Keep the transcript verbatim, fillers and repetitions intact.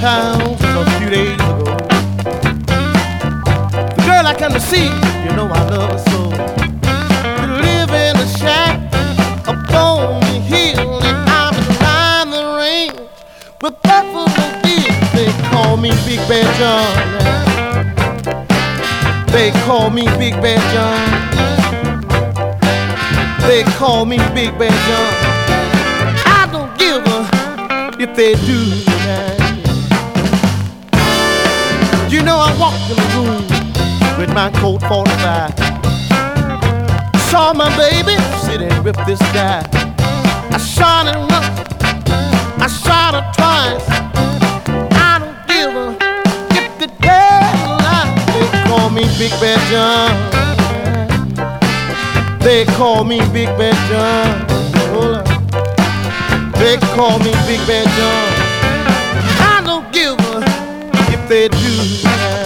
town just a few days ago. The girl I come to see, you know I love her so. We live in a shack up on the hill, and I'm behind the range with Buffalo Bill. They call me Big Bad John. They call me Big Bad John. They call me Big Bad John. I don't give a if they do that. You know I walked in the room with my Colt forty-five. Saw my baby sitting with this guy. I shot her once, I shot her twice. I don't give a if they tell lie. They call me Big Bad John. They call me Big Bad John. Hold up. They call me Big Bad John. I don't give a if they do.